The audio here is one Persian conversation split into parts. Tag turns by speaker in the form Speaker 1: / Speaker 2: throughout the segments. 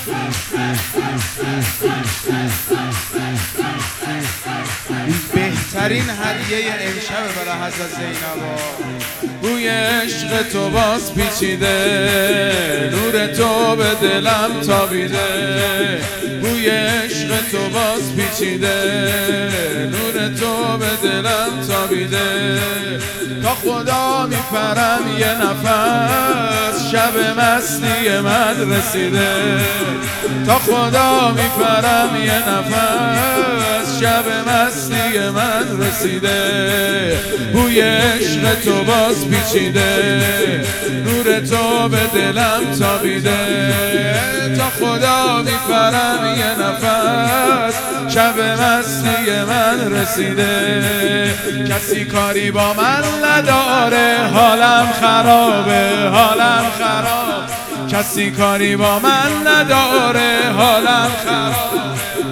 Speaker 1: بهترین هدیه امشب برای حضرت زینبا. بوی عشق تو باز پیچیده، نور تو به دلم تابیده. بوی عشق تو باز پیچیده، نور تو به دلم تابیده. تا خدا میپرم یه نفس، شب مستی من رسیده. تا خدا میپرم یه نفس، شب مستی من رسیده. بوی عشق تو باز پیچیده، نور تو به دلم تابیده. تا خدا میپرم یه نفس، شب مستی من رسیده. کسی کاری با من نداره، حالم خرابه، حالم خراب. کسی کاری با من نداره، حالم خراب.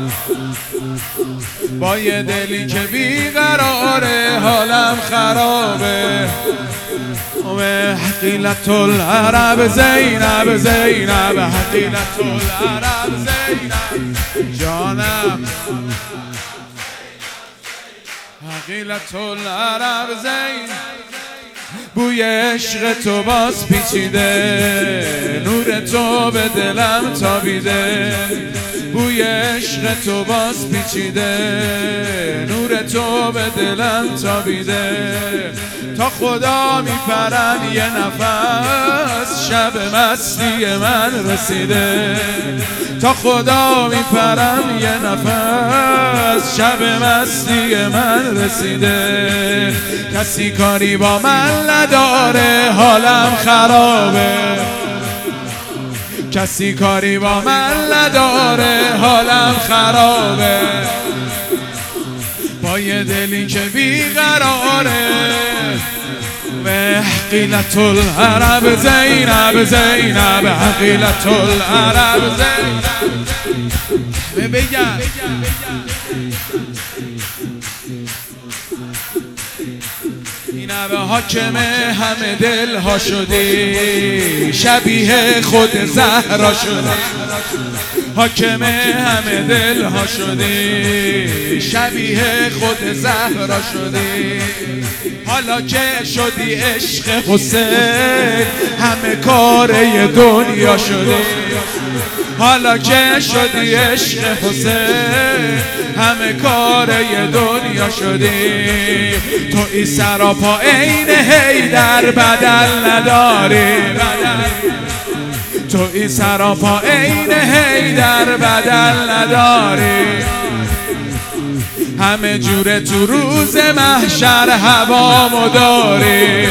Speaker 1: با یه دلی که بیقراره، حالم خرابه. حقیلت العرب زینب، زینب حقیلت العرب زینب جانم. حقیلت العرب زینب. بوی عشق تو باز پیچیده، نور تو به دلم تابیده. بوی عشق تو باز پیچیده، نور تو به دلم تابیده. تا خدا میپرم یه نفس، شب مستی من رسیده. تا خدا میپرم یه نفس، شب مستی من رسیده. کسی کاری با من نداره، حالم خرابه. کسی کاری با من نداره، حالم خرابه. با یه دلی که بیقراره. حقیلت العرب زینب، زینب حقیلت العرب زینب. بگم زینب حاکم همه دل ها شدی، شبیه خود زهرا شدی. حاکم همه دل ها شدی، شبیه خود زهرا شدی. حالا که شدی عشق حسین، همه کاره دنیا شدی. حالا که شدی عشق حسین، همه کاره دنیا شدی. تو این سراپا عین حیدر بدل نداری. تو این سراپا عین حیدر بدل نداری. همه جوره تو روز محشر هوامو داری.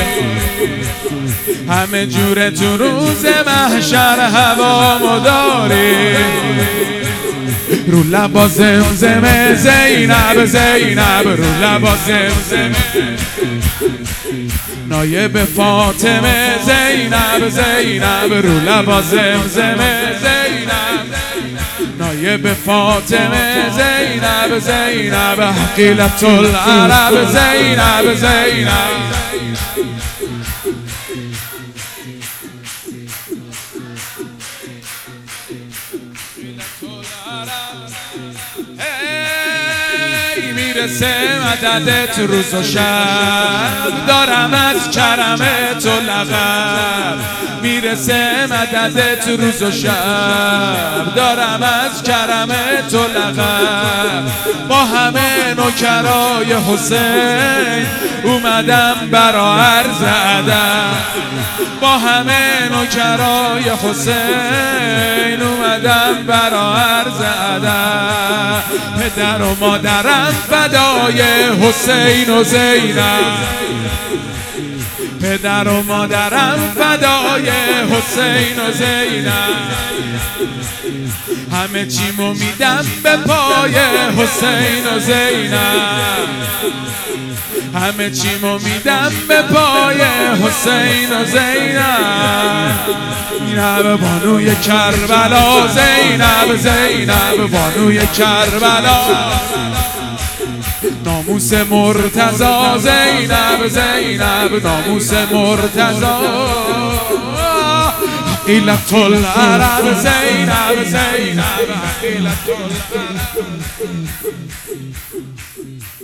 Speaker 1: همه جوره تو روز محشر هوامو داری. رو لبا زمزمه زینب، زینب رو لبا زمزمه. نایب فاطمه زینب، زینب رو لبا زمزمه. زینب نایب فاطمه زینب، زینب حقیلت العرب زینب، زینب. میرسه مددت روز و شب، دارم از کرم تو لقب. میرسه مددت روز و شب، دارم از کرم تو لقب. با همه نوکرای حسین اومدم برا عرض ادب. با همه نوکرای حسین اومدم برا عرض ادب. پدر و مادرم فدای حسین و زینب. پدر و مادرم فدای حسین و زینب. همه چیمو میدم به پای حسین و زینب. همه چیمو میدم به پای حسین و زینب. زینب بانوی کربلا، زینب زینب بانوی کربلا. ناموس مرتضی زینب، زینب ناموس مرتضی. حقیلت العرب زینب، زینب عقیلة الله